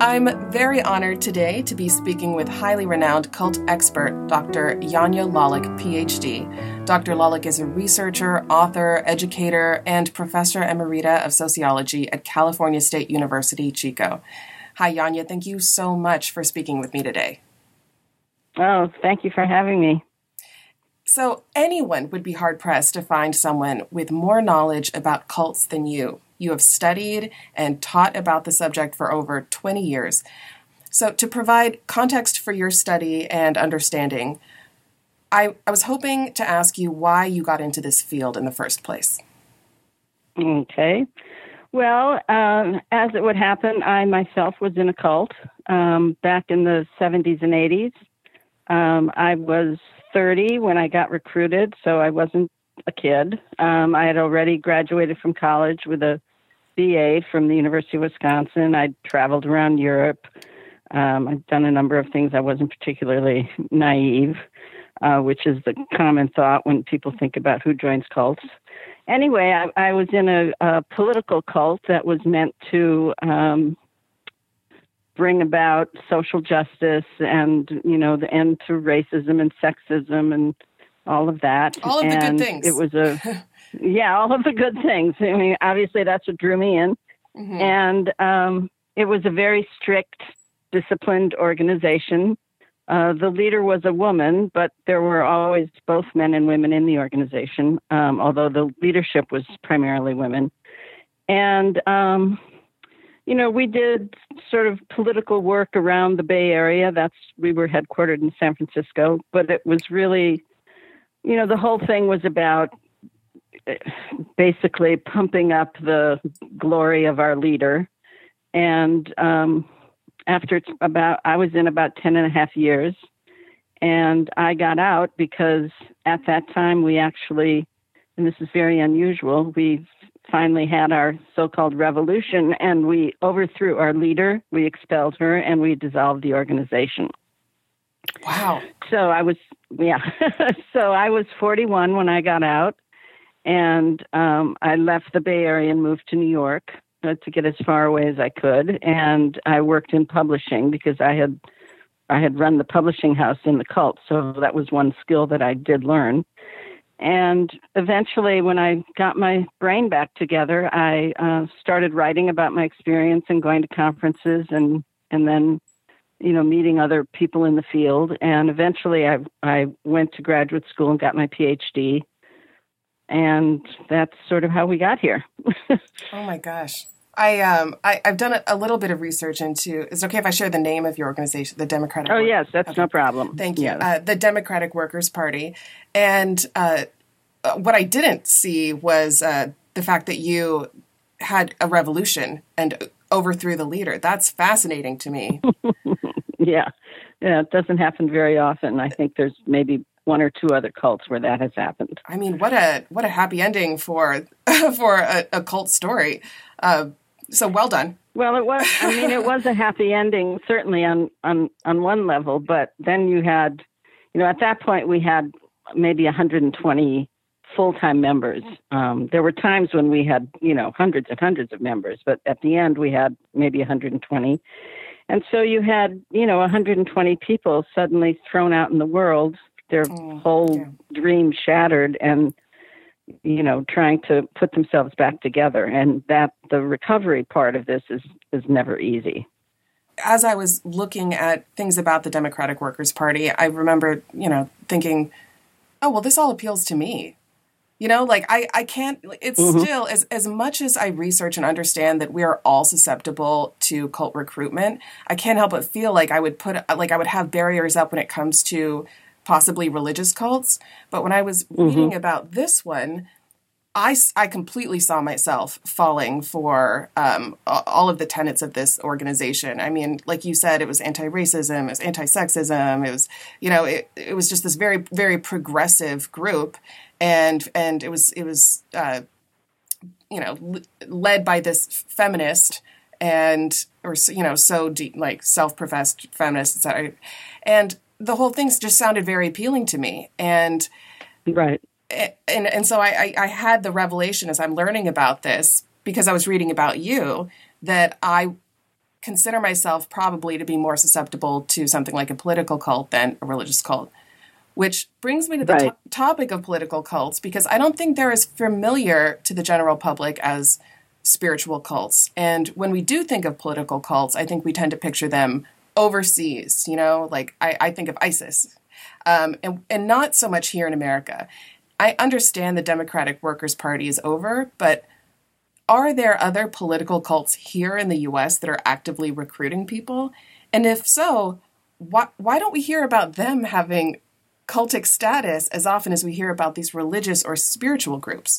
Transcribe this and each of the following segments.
I'm very honored today to be speaking with highly renowned cult expert, Dr. Janja Lalich, PhD. Dr. Lalich is a researcher, author, educator, and professor emerita of sociology at California State University, Chico. Hi, Janja. Thank you so much for speaking with me today. Oh, thank you for having me. So anyone would be hard-pressed to find someone with more knowledge about cults than you. You have studied and taught about the subject for over 20 years. So to provide context for your study and understanding, I was hoping to ask you why you got into this field in the first place. Okay. Well, as it would happen, I myself was in a cult back in the 70s and 80s. I was 30 when I got recruited, so I wasn't a kid. I had already graduated from college with a BA from the University of Wisconsin. I'd traveled around Europe. I'd done a number of things. I wasn't particularly naive, which is the common thought when people think about who joins cults. Anyway, I was in a political cult that was meant to bring about social justice and, the end to racism and sexism and all of that. All of the good things. It was all of the good things. I mean, obviously that's what drew me in. Mm-hmm. And it was a very strict, disciplined organization. The leader was a woman, but there were always both men and women in the organization, although the leadership was primarily women. And, we did sort of political work around the Bay Area. We were headquartered in San Francisco, but it was really, the whole thing was about basically pumping up the glory of our leader. And I was in about 10 and a half years, and I got out because at that time we actually, and this is very unusual, we finally had our so-called revolution, and we overthrew our leader, we expelled her, and we dissolved the organization. Wow. So I was 41 when I got out, and I left the Bay Area and moved to New York to get as far away as I could. And I worked in publishing because I had run the publishing house in the cult. So that was one skill that I did learn. And eventually, when I got my brain back together, I started writing about my experience and going to conferences and then, meeting other people in the field. And eventually I went to graduate school and got my PhD. And that's sort of how we got here. Oh my gosh. I've done a little bit of research into, is it okay if I share the name of your organization, the Democratic Oh, yes, that's no problem. Thank you. Yeah. The Democratic Workers' Party. And what I didn't see was the fact that you had a revolution and overthrew the leader. That's fascinating to me. Yeah, it doesn't happen very often. I think there's maybe one or two other cults where that has happened. I mean, what a happy ending for a cult story. So well done. Well, it was. I mean, it was a happy ending, certainly on one level. But then you had, at that point we had maybe 120 full-time members. There were times when we had, hundreds and hundreds of members, but at the end we had maybe 120. And so you had, 120 people suddenly thrown out in the world, their whole dream shattered, and trying to put themselves back together. And that the recovery part of this is never easy. As I was looking at things about the Democratic Workers' Party, I remember, thinking, oh, well, this all appeals to me. I can't, it's still, as much as I research and understand that we are all susceptible to cult recruitment, I can't help but feel like I would have barriers up when it comes to possibly religious cults. But when I was reading about this one, I completely saw myself falling for all of the tenets of this organization. I mean, like you said, it was anti-racism, it was anti-sexism, it was, it was just this very, very progressive group, and it was led by this feminist so deep, like self-professed feminist, etc. And the whole thing just sounded very appealing to me, and right. And so I had the revelation as I'm learning about this, because I was reading about you, that I consider myself probably to be more susceptible to something like a political cult than a religious cult. Which brings me to the topic of political cults, because I don't think they're as familiar to the general public as spiritual cults. And when we do think of political cults, I think we tend to picture them overseas, like I think of ISIS, and not so much here in America. I understand the Democratic Workers' Party is over, but are there other political cults here in the U.S. that are actively recruiting people? And if so, why don't we hear about them having cultic status as often as we hear about these religious or spiritual groups?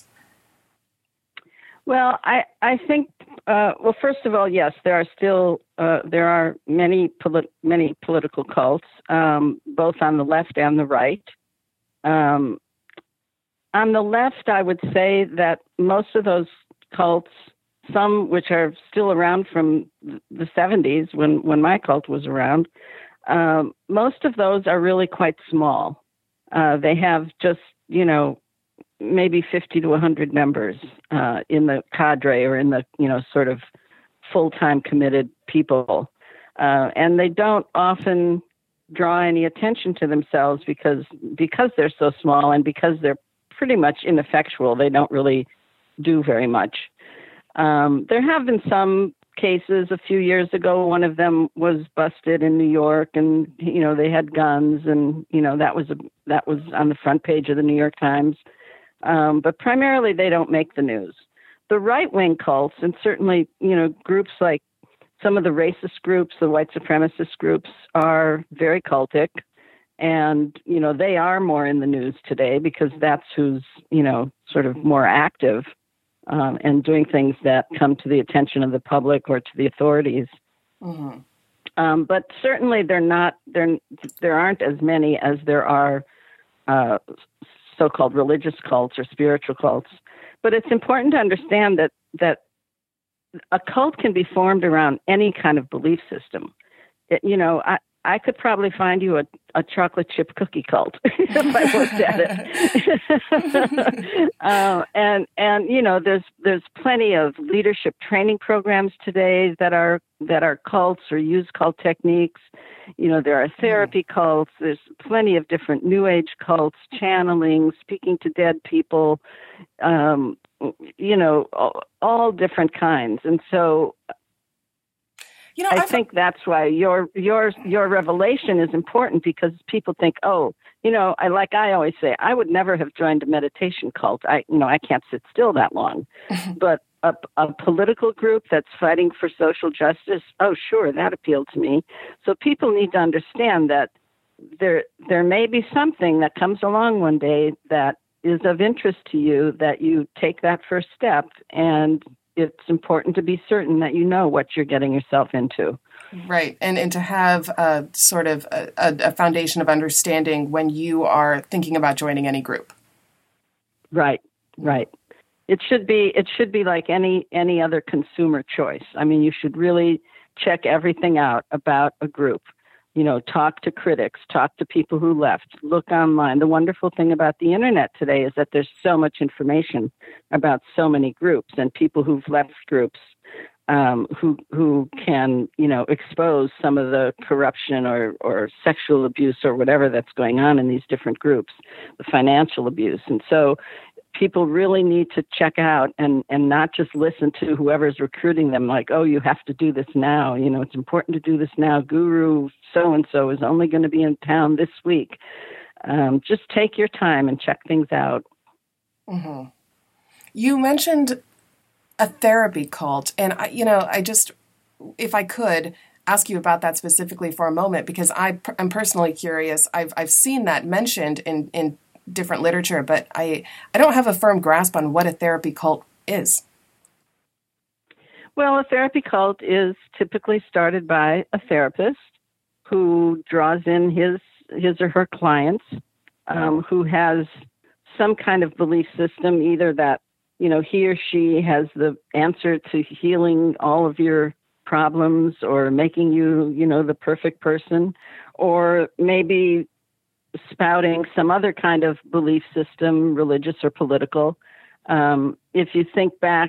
Well, I think, first of all, yes, there are many political cults, both on the left and the right. On the left, I would say that most of those cults, some which are still around from the 70s when my cult was around, most of those are really quite small. They have just, maybe 50 to 100 members in the cadre or in the, sort of full-time committed people. And they don't often draw any attention to themselves because they're so small and because they're pretty much ineffectual. They don't really do very much. There have been some cases a few years ago. One of them was busted in New York, and they had guns, and that was on the front page of the New York Times. But primarily, they don't make the news. The right-wing cults, and certainly groups like some of the racist groups, the white supremacist groups, are very cultic, and they are more in the news today because that's who's sort of more active. And doing things that come to the attention of the public or to the authorities. Mm-hmm. But certainly there aren't as many as there are so-called religious cults or spiritual cults. But it's important to understand that a cult can be formed around any kind of belief system. I could probably find you a chocolate chip cookie cult if I looked at it. And there's plenty of leadership training programs today that are cults or use cult techniques. There are therapy cults. There's plenty of different New Age cults, channeling, speaking to dead people. All different kinds. And so I think that's why your revelation is important, because people think, I always say, I would never have joined a meditation cult. I can't sit still that long. But a political group that's fighting for social justice, oh, sure, that appealed to me. So people need to understand that there may be something that comes along one day that is of interest to you, that you take that first step, and it's important to be certain that you know what you're getting yourself into. Right. And to have a sort of a foundation of understanding when you are thinking about joining any group. Right. It should be like any other consumer choice. I mean, you should really check everything out about a group. Talk to critics, talk to people who left, look online. The wonderful thing about the internet today is that there's so much information about so many groups and people who've left groups who can, expose some of the corruption or sexual abuse or whatever that's going on in these different groups, the financial abuse. And so people really need to check out and not just listen to whoever's recruiting them like, oh, you have to do this now. It's important to do this now. Guru so-and-so is only going to be in town this week. Just take your time and check things out. Mm-hmm. You mentioned a therapy cult, and I just, if I could ask you about that specifically for a moment, because I'm personally curious. I've seen that mentioned in different literature, but I don't have a firm grasp on what a therapy cult is. Well, a therapy cult is typically started by a therapist who draws in his or her clients, who has some kind of belief system, either that, he or she has the answer to healing all of your problems or making you, the perfect person, or maybe spouting some other kind of belief system, religious or political. If you think back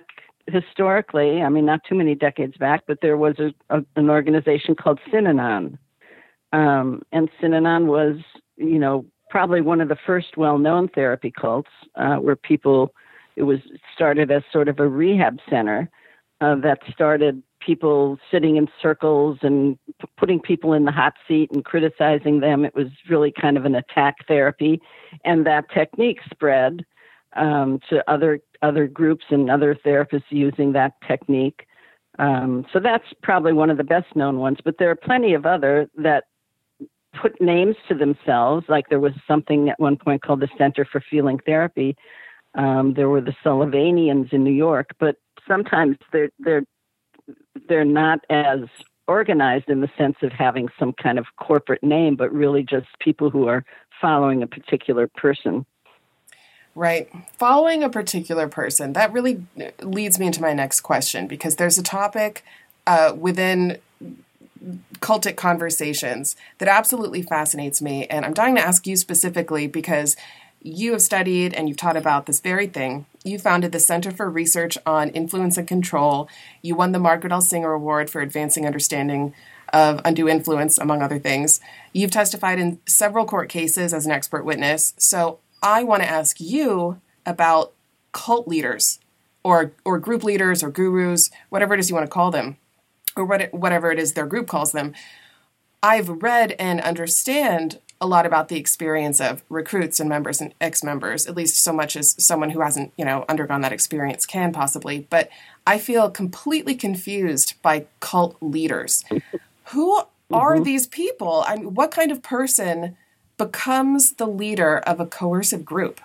historically, I mean, not too many decades back, but there was an organization called Synanon. And Synanon was, probably one of the first well-known therapy cults where it was started as sort of a rehab center that started people sitting in circles and putting people in the hot seat and criticizing them. It was really kind of an attack therapy. And that technique spread to other groups and other therapists using that technique. So that's probably one of the best known ones, but there are plenty of other that put names to themselves. Like there was something at one point called the Center for Feeling Therapy. There were the Sullivanians in New York, but sometimes they're not as organized in the sense of having some kind of corporate name, but really just people who are following a particular person. Right. Following a particular person, that really leads me into my next question, because there's a topic within cultic conversations that absolutely fascinates me. And I'm dying to ask you specifically because you have studied and you've taught about this very thing. You founded the Center for Research on Influence and Control. You won the Margaret L. Singer Award for Advancing Understanding of Undue Influence, among other things. You've testified in several court cases as an expert witness. So I want to ask you about cult leaders or group leaders or gurus, whatever it is you want to call them, or whatever it is their group calls them. I've read and understand a lot about the experience of recruits and members and ex-members, at least so much as someone who hasn't, undergone that experience can possibly. But I feel completely confused by cult leaders. Who are these people? I mean, what kind of person becomes the leader of a coercive group?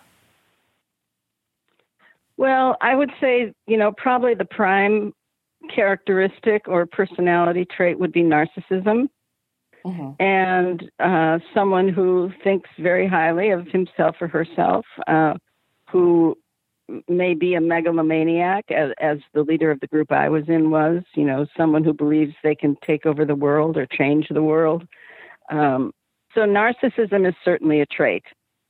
Well, I would say, probably the prime characteristic or personality trait would be narcissism. And someone who thinks very highly of himself or herself, who may be a megalomaniac, as the leader of the group I was in was, someone who believes they can take over the world or change the world. So narcissism is certainly a trait.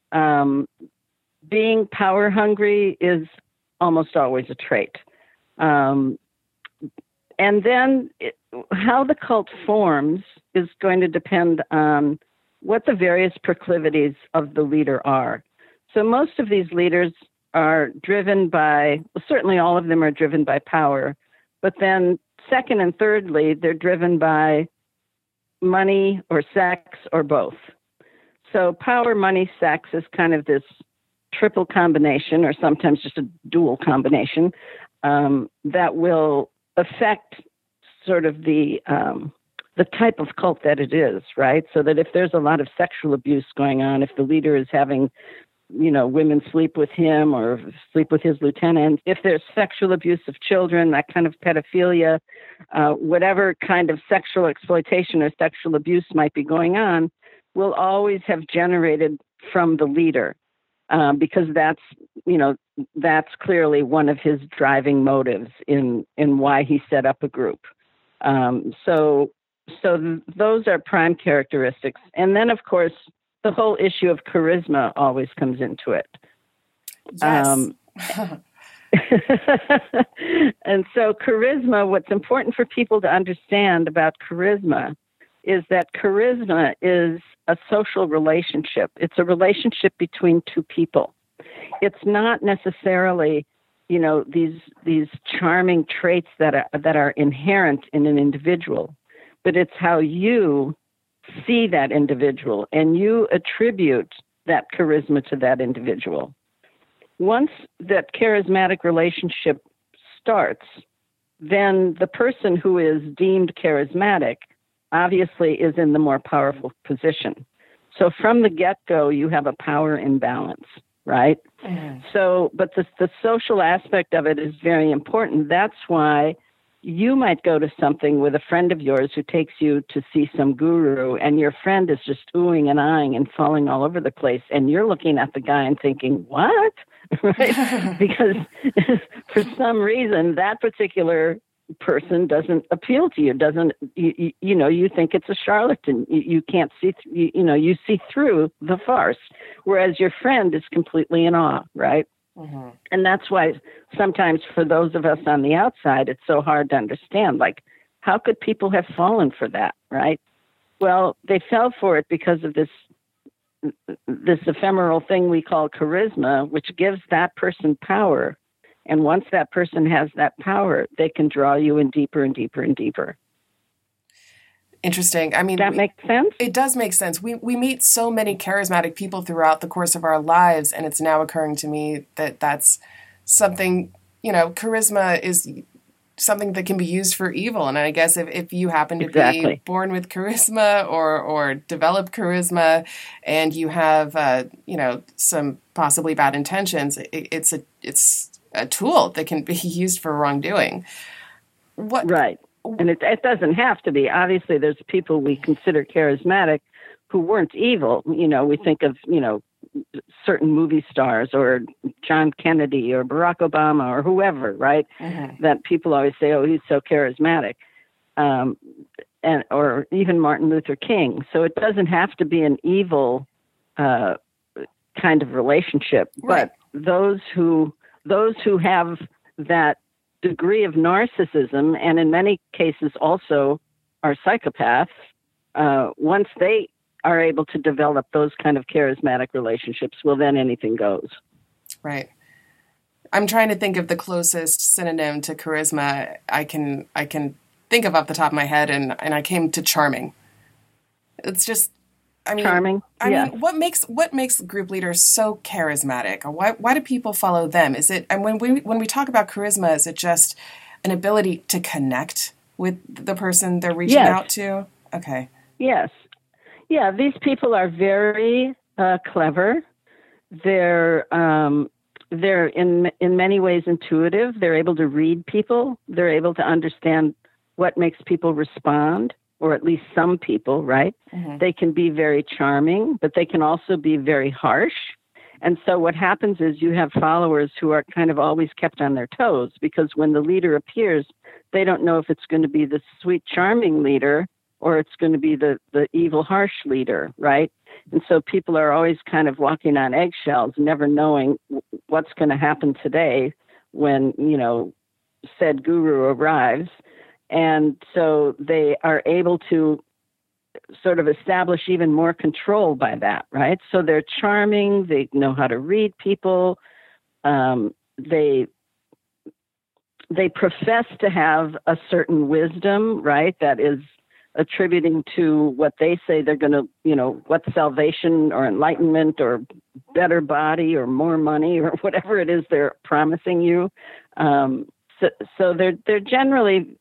Being power hungry is almost always a trait. And then how the cult forms is going to depend on what the various proclivities of the leader are. So most of these leaders are driven by, well, certainly all of them are driven by power, but then second and thirdly, they're driven by money or sex or both. So power, money, sex is kind of this triple combination, or sometimes just a dual combination, that will affect sort of the type of cult that it is, right? So that if there's a lot of sexual abuse going on, if the leader is having, women sleep with him or sleep with his lieutenant, if there's sexual abuse of children, that kind of pedophilia, whatever kind of sexual exploitation or sexual abuse might be going on, will always have generated from the leader, because that's clearly one of his driving motives in why he set up a group. So those are prime characteristics. And then, of course, the whole issue of charisma always comes into it. Yes. And so charisma, what's important for people to understand about charisma is that charisma is a social relationship. It's a relationship between two people. It's not necessarily, these charming traits that are inherent in an individual, but it's how you see that individual and you attribute that charisma to that individual. Once that charismatic relationship starts, then the person who is deemed charismatic obviously is in the more powerful position. So from the get-go, you have a power imbalance, right? Mm-hmm. So, but the social aspect of it is very important. That's why you might go to something with a friend of yours who takes you to see some guru, and your friend is just oohing and eyeing and falling all over the place, and you're looking at the guy and thinking, what? Right? Because for some reason, that particular person doesn't appeal to you, you think it's a charlatan. You can't see, you see through the farce, whereas your friend is completely in awe, right? Mm-hmm. And that's why sometimes for those of us on the outside, it's so hard to understand. Like, how could people have fallen for that, right? Well, they fell for it because of this ephemeral thing we call charisma, which gives that person power. And once that person has that power, they can draw you in deeper and deeper and deeper. Interesting. I mean, that makes sense? It does make sense. We meet so many charismatic people throughout the course of our lives, and it's now occurring to me that that's something, charisma is something that can be used for evil. And I guess if you happen to be born with charisma or develop charisma and you have, some possibly bad intentions, it's a tool that can be used for wrongdoing. Right. And it doesn't have to be. Obviously, there's people we consider charismatic who weren't evil. We think of, certain movie stars or John Kennedy or Barack Obama or whoever, right? Mm-hmm. That people always say, oh, he's so charismatic. Or even Martin Luther King. So it doesn't have to be an evil kind of relationship. Right. But those who have that degree of narcissism, and in many cases also are psychopaths, once they are able to develop those kind of charismatic relationships, well, then anything goes. Right. I'm trying to think of the closest synonym to charisma I can think of off the top of my head, and I came to charming. It's just, charming. I mean, what makes group leaders so charismatic? Why do people follow them? Is it, and when we talk about charisma, is it just an ability to connect with the person they're reaching out to? Okay. Yes. Yeah, these people are very clever. They're in many ways intuitive. They're able to read people. They're able to understand what makes people respond, or at least some people, right? Mm-hmm. They can be very charming, but they can also be very harsh. And so what happens is you have followers who are kind of always kept on their toes, because when the leader appears, they don't know if it's going to be the sweet, charming leader or it's going to be the evil, harsh leader, right? And so people are always kind of walking on eggshells, never knowing what's going to happen today when, said guru arrives. And so they are able to sort of establish even more control by that, right? So they're charming. They know how to read people. They profess to have a certain wisdom, right? That is attributing to what they say they're going to, what salvation or enlightenment or better body or more money or whatever it is they're promising you. So they're generally,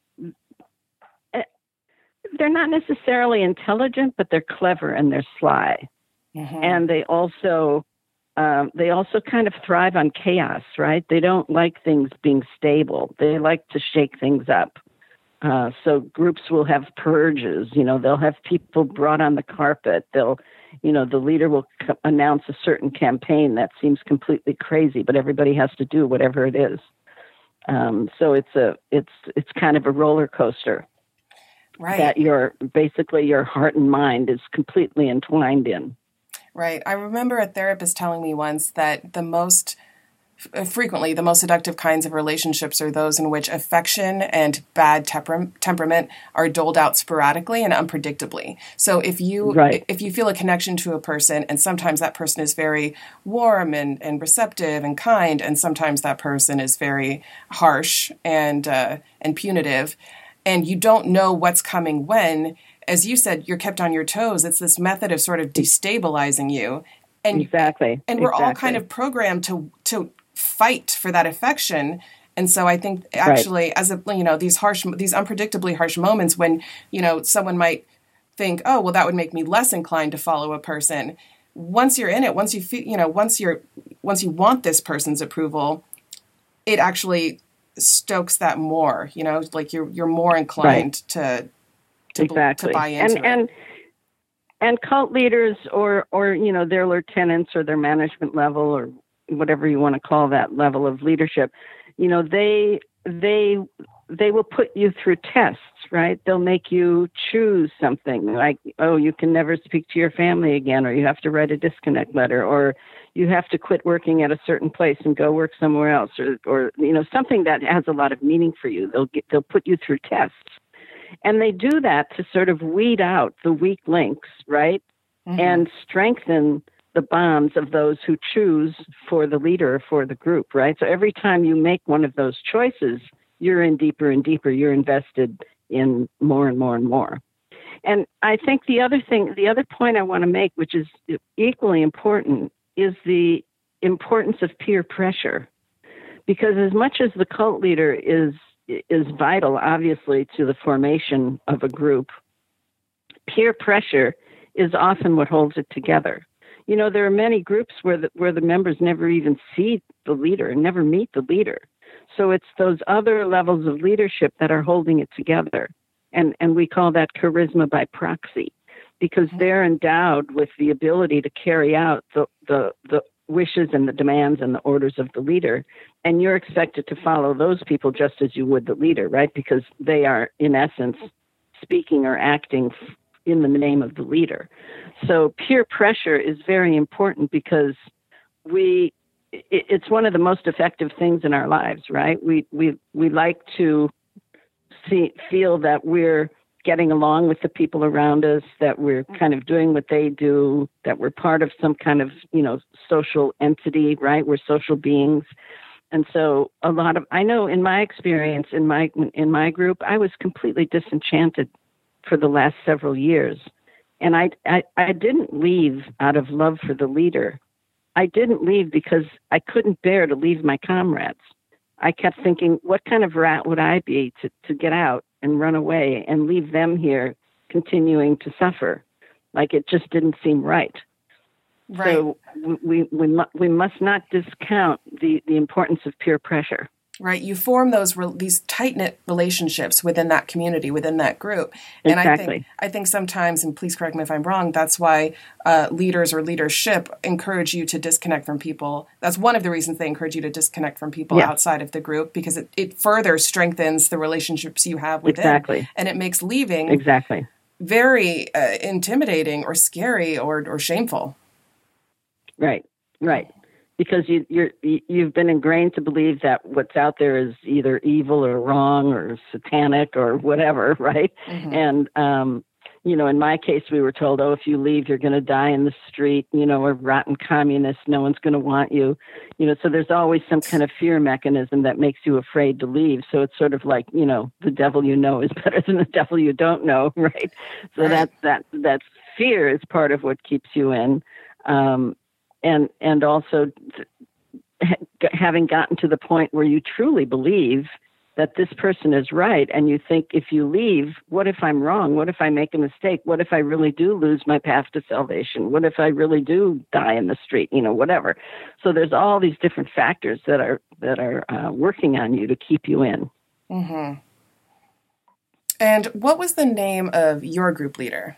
they're not necessarily intelligent, but they're clever and they're sly. Mm-hmm. And they also kind of thrive on chaos, right? They don't like things being stable. They like to shake things up. So groups will have purges, they'll have people brought on the carpet. The leader will announce a certain campaign that seems completely crazy, but everybody has to do whatever it is. So it's kind of a roller coaster. Right. That your heart and mind is completely entwined in. Right. I remember a therapist telling me once that the most seductive kinds of relationships are those in which affection and bad temperament are doled out sporadically and unpredictably. So if you feel a connection to a person, and sometimes that person is very warm and receptive and kind, and sometimes that person is very harsh and punitive, and you don't know what's coming when, as you said, you're kept on your toes. It's this method of sort of destabilizing you. And exactly. And we're all kind of programmed to fight for that affection. And so I think actually these unpredictably harsh moments when, someone might think, oh, well, that would make me less inclined to follow a person. Once you're in it, once you feel, once you want this person's approval, it actually stokes that more, like you're more inclined to buy into it. And cult leaders or their lieutenants or their management level or whatever you want to call that level of leadership, they will put you through tests, right? They'll make you choose something like, oh, you can never speak to your family again, or you have to write a disconnect letter, or you have to quit working at a certain place and go work somewhere else, or something that has a lot of meaning for you. They'll put you through tests, and they do that to sort of weed out the weak links, right, and strengthen the bonds of those who choose for the leader, for the group, right? So every time you make one of those choices, you're in deeper and deeper. You're invested in more and more and more. And I think the other point I want to make, which is equally important, is the importance of peer pressure. Because as much as the cult leader is vital, obviously, to the formation of a group, peer pressure is often what holds it together. There are many groups where the members never even see the leader and never meet the leader. So it's those other levels of leadership that are holding it together. And we call that charisma by proxy, because they're endowed with the ability to carry out the wishes and the demands and the orders of the leader. And you're expected to follow those people just as you would the leader, right? Because they are, in essence, speaking or acting in the name of the leader. So peer pressure is very important, because it's one of the most effective things in our lives, right? We like to feel that we're getting along with the people around us, that we're kind of doing what they do, that we're part of some kind of, social entity, right? We're social beings. And so I know in my experience, in my group, I was completely disenchanted for the last several years. And I didn't leave out of love for the leader. I didn't leave because I couldn't bear to leave my comrades. I kept thinking, what kind of rat would I be to get out and run away and leave them here continuing to suffer? Like, it just didn't seem right. Right. So we must not discount the importance of peer pressure. Right. You form these tight-knit relationships within that community, within that group. And exactly. I think sometimes, and please correct me if I'm wrong, that's why leaders or leadership encourage you to disconnect from people. That's one of the reasons they encourage you to disconnect from people outside of the group, because it further strengthens the relationships you have within. Exactly. And it makes leaving very intimidating or scary or shameful. Right. Because you've been ingrained to believe that what's out there is either evil or wrong or satanic or whatever, right? And in my case, we were told, if you leave, you're going to die in the street, or rotten communist, no one's going to want you, so there's always some kind of fear mechanism that makes you afraid to leave. So it's sort of like, the devil you know is better than the devil you don't know, right? So that fear is part of what keeps you in. And also having gotten to the point where you truly believe that this person is right, and you think, if you leave, what if I'm wrong? What if I make a mistake? What if I really do lose my path to salvation? What if I really do die in the street? Whatever. So there's all these different factors that are working on you to keep you in. Mm-hmm. And what was the name of your group leader?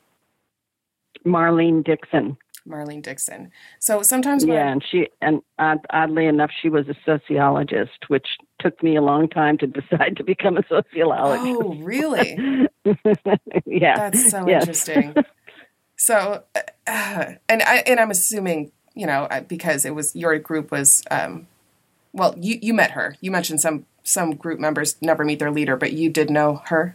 Marlene Dixon. Marlene Dixon. So sometimes and oddly enough, she was a sociologist, which took me a long time to decide to become a sociologist. Oh, really? Yeah, that's so interesting. So, and I'm assuming, because it was your group was, you met her. You mentioned some group members never meet their leader, but you did know her.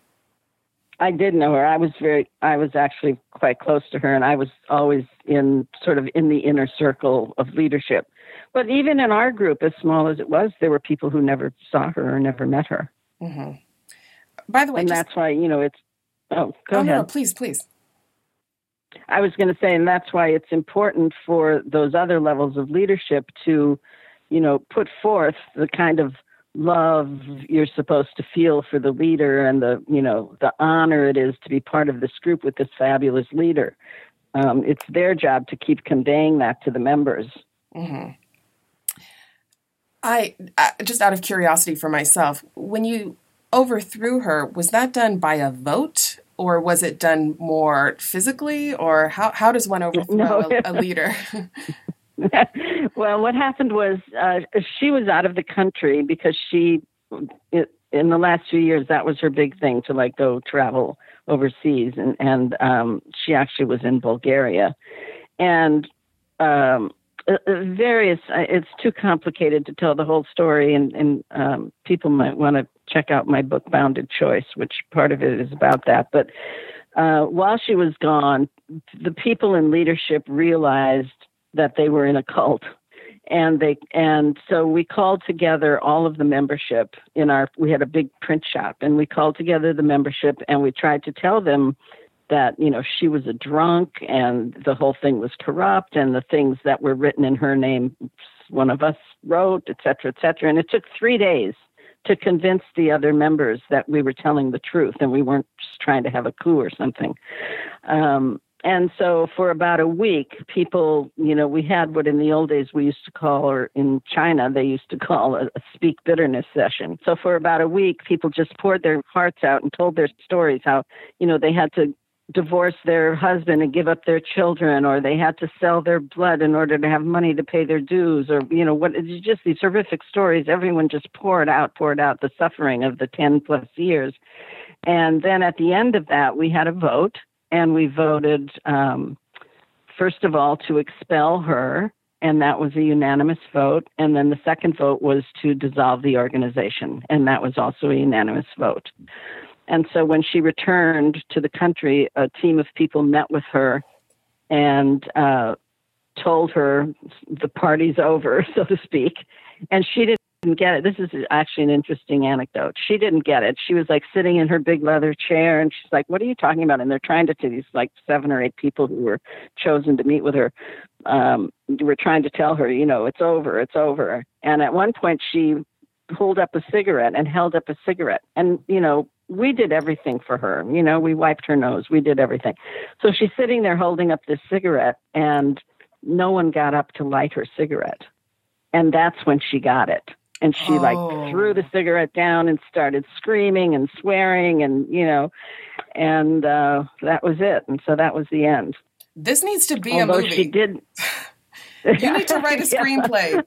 I did know her. I was actually quite close to her, and I was always in the inner circle of leadership. But even in our group, as small as it was, there were people who never saw her or never met her. Mm-hmm. By the way, and that's why, it's, go ahead. No, please. I was going to say, and that's why it's important for those other levels of leadership to, put forth the kind of love you're supposed to feel for the leader, and the honor it is to be part of this group with this fabulous leader. It's their job to keep conveying that to the members. Mm-hmm. I just out of curiosity for myself, when you overthrew her, was that done by a vote, or was it done more physically, or how does one overthrow a leader? Well, what happened was she was out of the country because in the last few years, that was her big thing, to go travel overseas. And she actually was in Bulgaria. And various. It's too complicated to tell the whole story, and people might want to check out my book, Bounded Choice, which part of it is about that. But while she was gone, the people in leadership realized that they were in a cult. And so we called together all of the membership we had a big print shop, and we called together the membership, and we tried to tell them that, she was a drunk and the whole thing was corrupt, and the things that were written in her name, one of us wrote, et cetera, et cetera. And it took 3 days to convince the other members that we were telling the truth and we weren't just trying to have a coup or something. And so for about a week, people, we had what in the old days we used to call, or in China, they used to call a speak bitterness session. So for about a week, people just poured their hearts out and told their stories, how, they had to divorce their husband and give up their children, or they had to sell their blood in order to have money to pay their dues, or, just these horrific stories. Everyone just poured out the suffering of the 10 plus years. And then at the end of that, we had a vote. And we voted, first of all, to expel her, and that was a unanimous vote. And then the second vote was to dissolve the organization, and that was also a unanimous vote. And so when she returned to the country, a team of people met with her and told her the party's over, so to speak. And she didn't get it. This is actually an interesting anecdote. She didn't get it. She was like sitting in her big leather chair, and she's like, "What are you talking about?" And they're trying to these like 7 or 8 people who were chosen to meet with her. Were trying to tell her, it's over, it's over. And at one point she pulled up a cigarette and held up a cigarette. And, we did everything for her. We wiped her nose. We did everything. So she's sitting there holding up this cigarette, and no one got up to light her cigarette. And that's when she got it. And she threw the cigarette down and started screaming and swearing, and, and that was it. And so that was the end. This needs to be Although a movie. She did. You need to write a screenplay.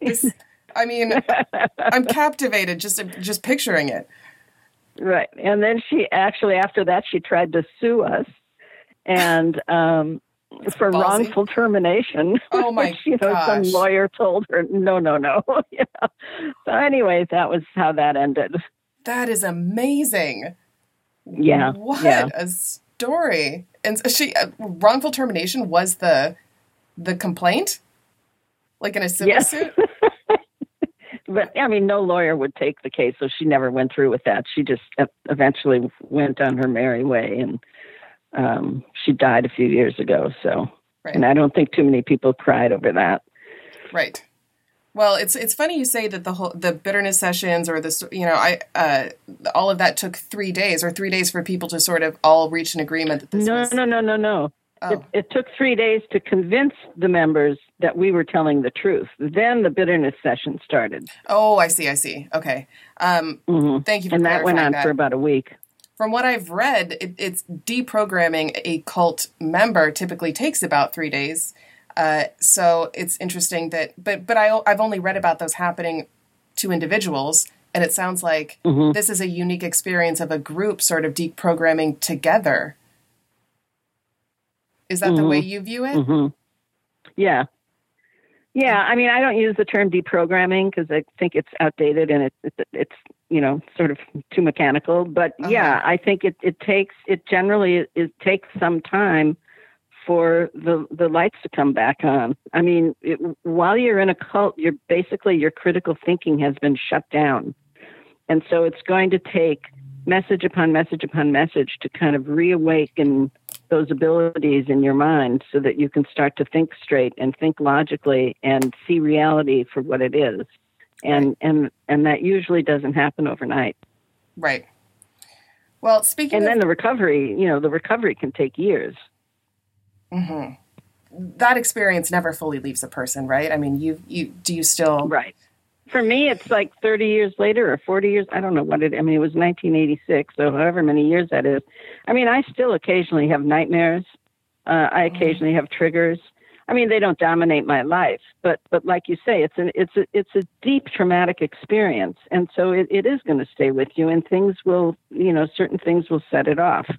I'm captivated just picturing it. Right. And then she actually, after that, she tried to sue us and for Ballsy. Wrongful termination. Oh my gosh. Some lawyer told her, no. Yeah. So anyway, that was how that ended. That is amazing. Yeah. What yeah. a story. And so she wrongful termination was the complaint? Like in a civil suit? But, no lawyer would take the case, so she never went through with that. She just eventually went on her merry way, and she died a few years ago. So, right. And I don't think too many people cried over that. Right. Well, it's funny you say that the bitterness sessions or all of that took 3 days, or 3 days for people to sort of all reach an agreement that this was... No. Oh. It took 3 days to convince the members that we were telling the truth. Then the bitterness session started. Oh, I see. Okay. Thank you for clarifying that. And that went on for about a week. From what I've read, it's deprogramming a cult member typically takes about 3 days. So it's interesting that, but I've only read about those happening to individuals, and it sounds like this is a unique experience of a group sort of deprogramming together. Is that the way you view it? Mm-hmm. Yeah. Yeah. I don't use the term deprogramming because I think it's outdated and it's sort of too mechanical. But yeah, I think it takes some time for the lights to come back on. While you're in a cult, your critical thinking has been shut down. And so it's going to take message upon message upon message to kind of reawaken those abilities in your mind so that you can start to think straight and think logically and see reality for what it is. And that usually doesn't happen overnight. Right. Well, then the recovery can take years. Mm-hmm. That experience never fully leaves a person, right? Do you still... Right. For me, it's like 30 years later or 40 years. I don't know what it was 1986, so however many years that is. I still occasionally have nightmares. I occasionally have triggers. They don't dominate my life, but like you say, it's a deep traumatic experience. And so it is going to stay with you, and things will, certain things will set it off.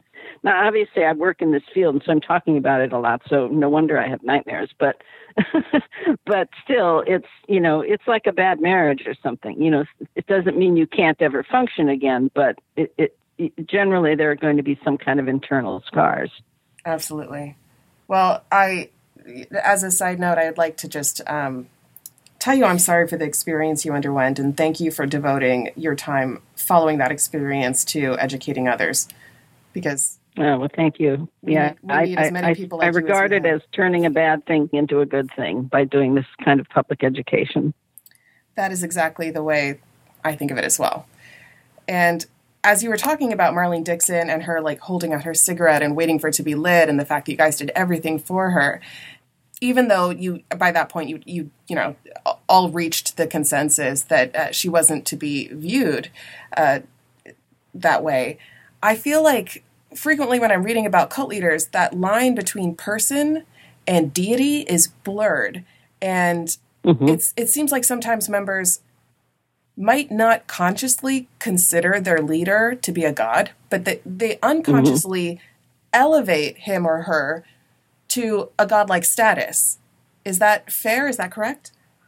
Now, obviously, I work in this field, and so I'm talking about it a lot. So no wonder I have nightmares. But, but still, it's like a bad marriage or something. It doesn't mean you can't ever function again, but it generally there are going to be some kind of internal scars. Absolutely. Well, as a side note, I'd like to just tell you I'm sorry for the experience you underwent, and thank you for devoting your time following that experience to educating others. Because well, thank you. Yeah, we need as many people like I regard it as turning a bad thing into a good thing by doing this kind of public education. That is exactly the way I think of it as well. And as you were talking about Marlene Dixon and her like holding out her cigarette and waiting for it to be lit, and the fact that you guys did everything for her, even though you by that point you all reached the consensus that she wasn't to be viewed that way, I feel like frequently when I'm reading about cult leaders, that line between person and deity is blurred, and it seems like sometimes members might not consciously consider their leader to be a god, but they unconsciously elevate him or her to a godlike status. Is that fair? Is that correct?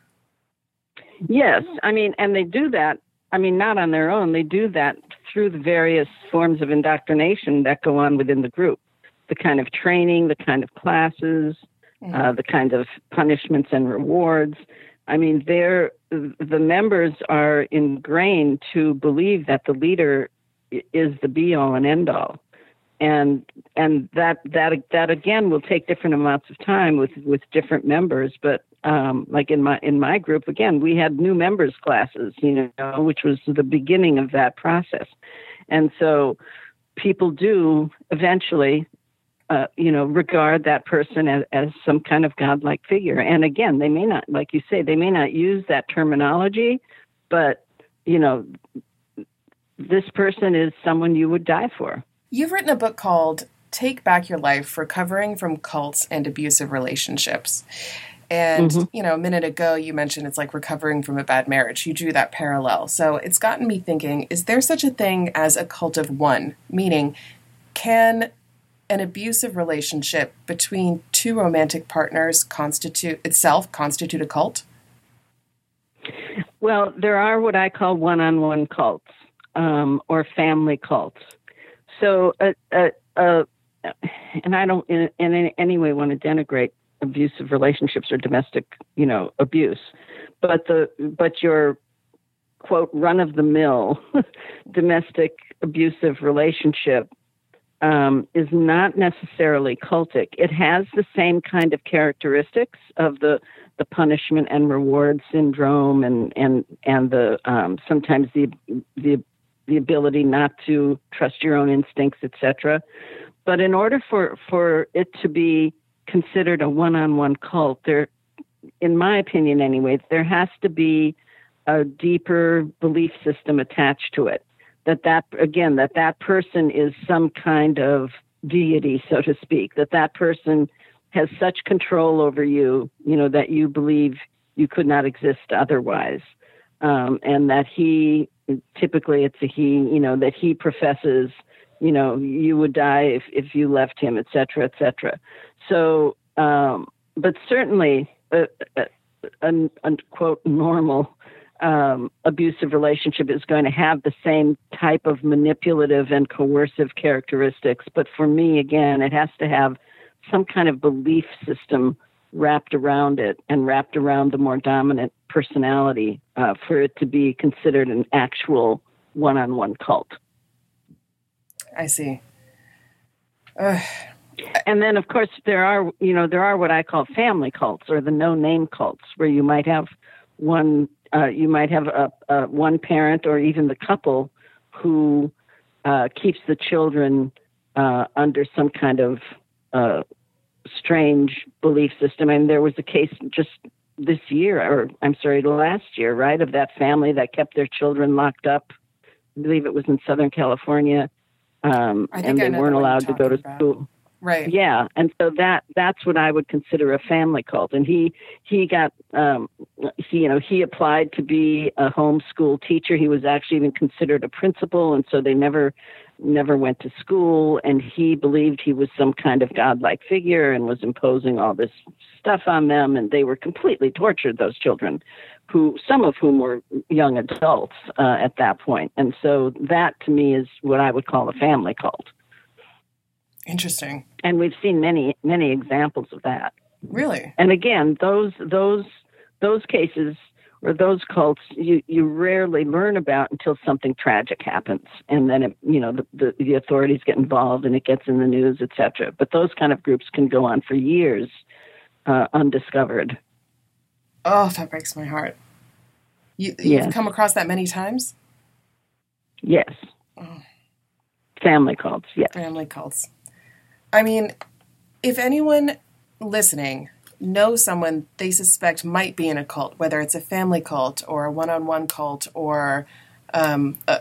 Yes. I mean, and they do that, not on their own. They do that through the various forms of indoctrination that go on within the group. The kind of training, the kind of classes, the kind of punishments and rewards. I mean, the members are ingrained to believe that the leader is the be-all and end-all. And that again will take different amounts of time with different members. But like in my group, again, we had new members classes, which was the beginning of that process. And so people do eventually, regard that person as some kind of godlike figure. And again, they may not, like you say, they may not use that terminology, but this person is someone you would die for. You've written a book called Take Back Your Life, Recovering from Cults and Abusive Relationships. And, a minute ago, you mentioned it's like recovering from a bad marriage. You drew that parallel. So it's gotten me thinking, is there such a thing as a cult of one? Meaning, can an abusive relationship between two romantic partners constitute a cult? Well, there are what I call one-on-one cults or family cults. So, and I don't in any way want to denigrate abusive relationships or domestic, abuse, but your quote run-of-the-mill domestic abusive relationship is not necessarily cultic. It has the same kind of characteristics of the punishment and reward syndrome and the sometimes the ability not to trust your own instincts, etc. But in order for it to be considered a one-on-one cult, there, in my opinion anyway, there has to be a deeper belief system attached to it. That person is some kind of deity, so to speak, that person has such control over you, that you believe you could not exist otherwise. And that typically it's a he, that he professes, you would die if you left him, et cetera, et cetera. So, but certainly a quote normal abusive relationship is going to have the same type of manipulative and coercive characteristics. But for me, again, it has to have some kind of belief system wrapped around it and wrapped around the more dominant personality for it to be considered an actual one-on-one cult. I see. And then, of course, there are what I call family cults or the no-name cults, where you might have one parent or even the couple who keeps the children under some kind of strange belief system. And there was a case just last year, right, of that family that kept their children locked up. I believe it was in Southern California, and they weren't allowed to go to school. Right. Yeah, and so that's what I would consider a family cult. And he got he applied to be a homeschool teacher. He was actually even considered a principal, and so they never went to school. And he believed he was some kind of godlike figure and was imposing all this stuff on them. And they were completely tortured, those children, some of whom were young adults at that point. And so that to me is what I would call a family cult. Interesting. And we've seen many examples of that. Really? And again, those cases or those cults you rarely learn about until something tragic happens, and then the authorities get involved and it gets in the news, etc. But those kind of groups can go on for years undiscovered. Oh, that breaks my heart. You've come across that many times? Yes. Oh. Family cults, yes. Family cults. I mean, if anyone listening knows someone they suspect might be in a cult, whether it's a family cult or a one-on-one cult or, a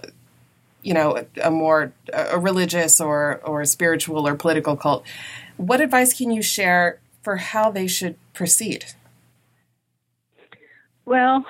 religious or spiritual or political cult, what advice can you share for how they should proceed? Well,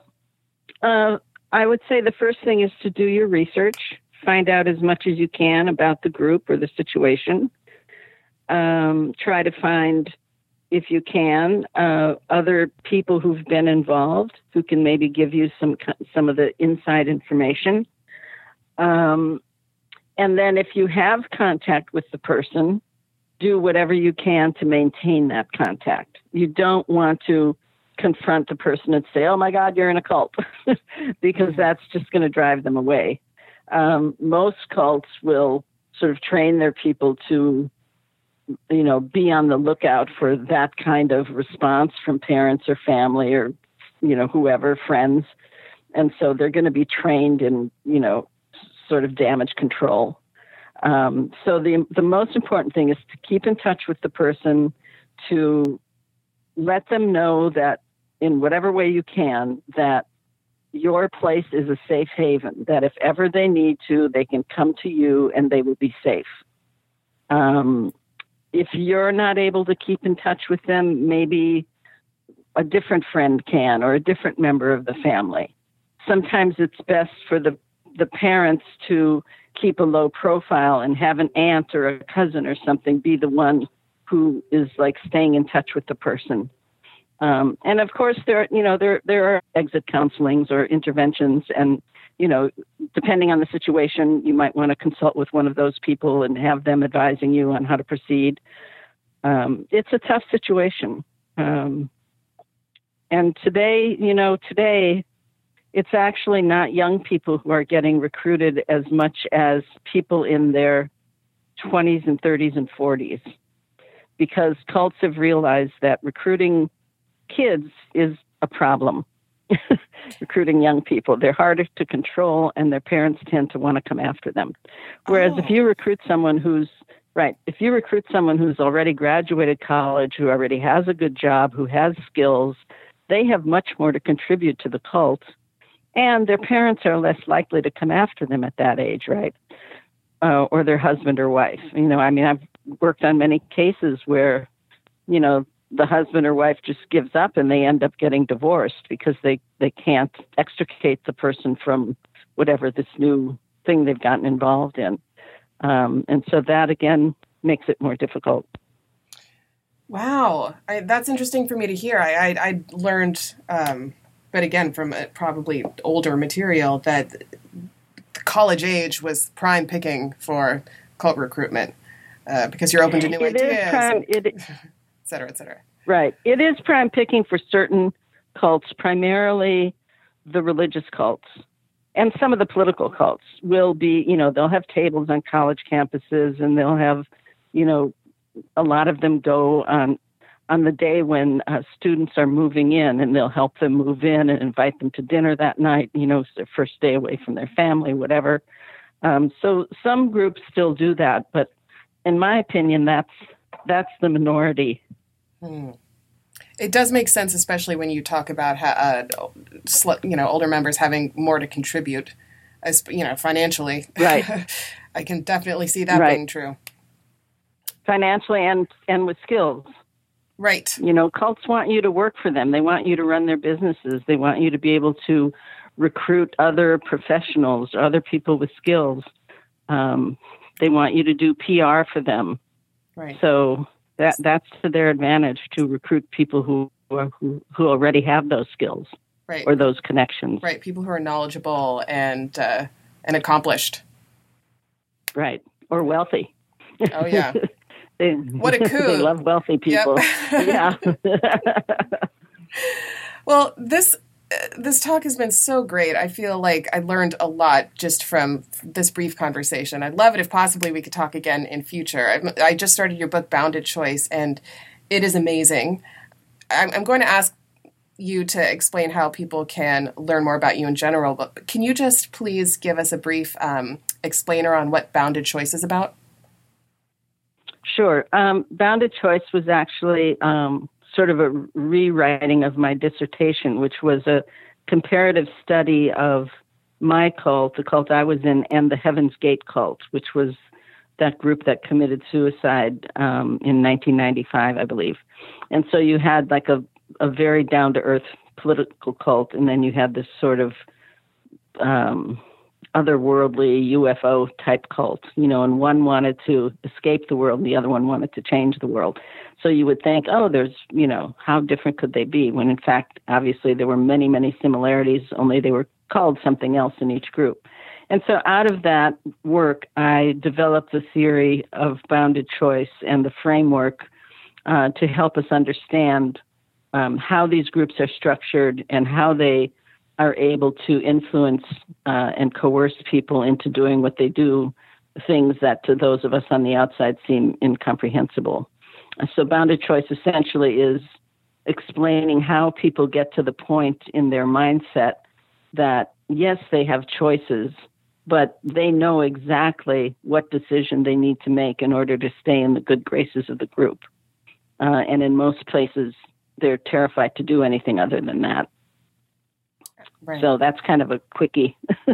I would say the first thing is to do your research, find out as much as you can about the group or the situation. Try to find, if you can, other people who've been involved who can maybe give you some of the inside information. And then if you have contact with the person, do whatever you can to maintain that contact. You don't want to confront the person and say, oh my God, you're in a cult, because that's just going to drive them away. Most cults will sort of train their people to be on the lookout for that kind of response from parents or family or, whoever, friends. And so they're going to be trained in, sort of damage control. So the most important thing is to keep in touch with the person, to let them know that in whatever way you can, that your place is a safe haven, that if ever they need to, they can come to you and they will be safe. If you're not able to keep in touch with them, maybe a different friend can, or a different member of the family. Sometimes it's best for the parents to keep a low profile and have an aunt or a cousin or something be the one who is like staying in touch with the person. And of course, there are exit counselings or interventions, and depending on the situation, you might want to consult with one of those people and have them advising you on how to proceed. It's a tough situation. And today, it's actually not young people who are getting recruited as much as people in their 20s and 30s and 40s, because cults have realized that recruiting kids is a problem. Recruiting young people, they're harder to control, and their parents tend to want to come after them. Whereas if you recruit someone who's already graduated college, who already has a good job, who has skills, they have much more to contribute to the cult, and their parents are less likely to come after them at that age, right? Or their husband or wife. I've worked on many cases where, the husband or wife just gives up and they end up getting divorced because they can't extricate the person from whatever this new thing they've gotten involved in. And so that, again, makes it more difficult. Wow. That's interesting for me to hear. I learned, but again, from probably older material, that college age was prime picking for cult recruitment because you're open to new ideas. Et cetera, et cetera. Right. It is prime picking for certain cults, primarily the religious cults. And some of the political cults will be, they'll have tables on college campuses, and they'll have, a lot of them go on the day when students are moving in, and they'll help them move in and invite them to dinner that night, it's their first day away from their family, whatever. So some groups still do that, but in my opinion, that's the minority. It does make sense, especially when you talk about older members having more to contribute, as financially. Right. I can definitely see that being true. financially and with skills. Right. You know, cults want you to work for them. They want you to run their businesses. They want you to be able to recruit other professionals, other people with skills. They want you to do PR for them. Right. So that's to their advantage, to recruit people who already have those skills, right, or those connections. Right. People who are knowledgeable and accomplished. Right. Or wealthy. Oh yeah. What a coup. They love wealthy people. Yep. Yeah. Well, this talk has been so great. I feel like I learned a lot just from this brief conversation. I'd love it if possibly we could talk again in future. I just started your book, Bounded Choice, and it is amazing. I'm going to ask you to explain how people can learn more about you in general, but can you just please give us a brief explainer on what Bounded Choice is about? Sure. Bounded Choice was actually sort of a rewriting of my dissertation, which was a comparative study of my cult, the cult I was in, and the Heaven's Gate cult, which was that group that committed suicide in 1995, I believe. And so you had like a very down-to-earth political cult, and then you had this sort of otherworldly UFO type cult, you know, and one wanted to escape the world and the other one wanted to change the world. So you would think, oh, there's, you know, how different could they be? When in fact, obviously there were many, many similarities, only they were called something else in each group. And so out of that work, I developed the theory of bounded choice and the framework to help us understand how these groups are structured and how they are able to influence and coerce people into doing what they do, things that to those of us on the outside seem incomprehensible. So bounded choice essentially is explaining how people get to the point in their mindset that, yes, they have choices, but they know exactly what decision they need to make in order to stay in the good graces of the group. And in most places, they're terrified to do anything other than that. Right. So that's kind of a quickie.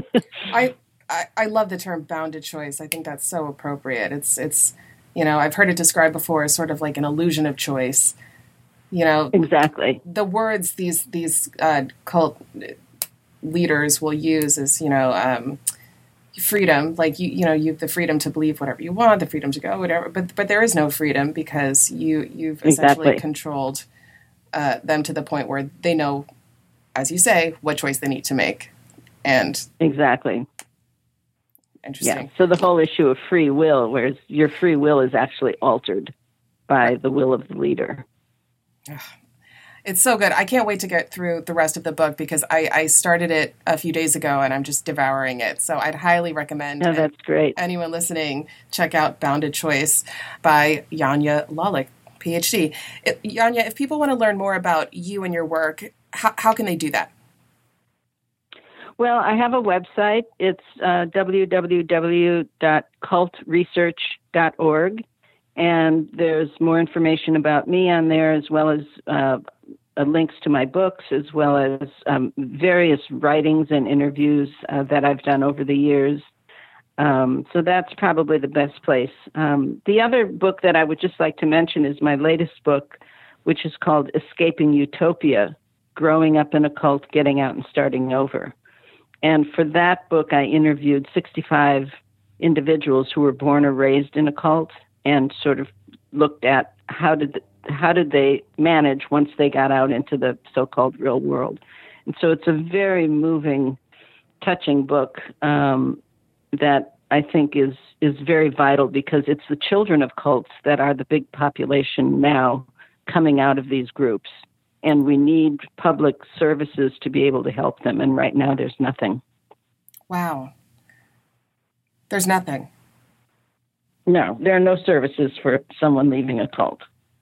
I love the term bounded choice. I think that's so appropriate. It's you know, I've heard it described before as sort of like an illusion of choice. You know, exactly. The words these cult leaders will use is, you know, freedom. Like you know, you have the freedom to believe whatever you want, the freedom to go whatever. But there is no freedom because you've essentially controlled them to the point where they know, as you say, what choice they need to make. And exactly. Interesting. Yeah. So the whole issue of free will, whereas your free will is actually altered by the will of the leader. It's so good. I can't wait to get through the rest of the book because I started it a few days ago and I'm just devouring it. So I'd highly recommend that's great. Anyone listening, check out Bounded Choice by Janja Lalich, PhD. Janja, if people want to learn more about you and your work, how can they do that? Well, I have a website. It's www.cultresearch.org, and there's more information about me on there, as well as links to my books, as well as various writings and interviews that I've done over the years. So that's probably the best place. The other book that I would just like to mention is my latest book, which is called Escaping Utopia, Growing Up in a Cult, Getting Out and Starting Over. And for that book, I interviewed 65 individuals who were born or raised in a cult and sort of looked at how did they manage once they got out into the so-called real world. And so it's a very moving, touching book that I think is very vital because it's the children of cults that are the big population now coming out of these groups. And we need public services to be able to help them. And right now, there's nothing. Wow. There's nothing. No, there are no services for someone leaving a cult.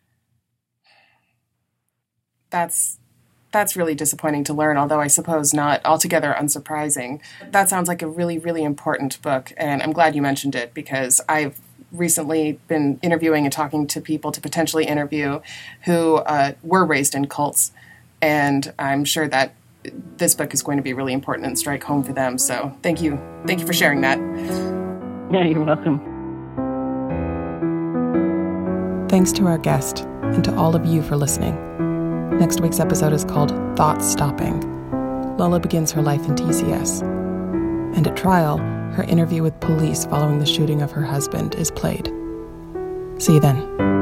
That's really disappointing to learn, although I suppose not altogether unsurprising. That sounds like a really, really important book. And I'm glad you mentioned it because I've recently been interviewing and talking to people to potentially interview who were raised in cults. And I'm sure that this book is going to be really important and strike home for them. So thank you. Thank you for sharing that. Yeah, you're welcome. Thanks to our guest and to all of you for listening. Next week's episode is called Thoughts Stopping. Lola begins her life in TCS. And at trial, her interview with police following the shooting of her husband is played. See you then.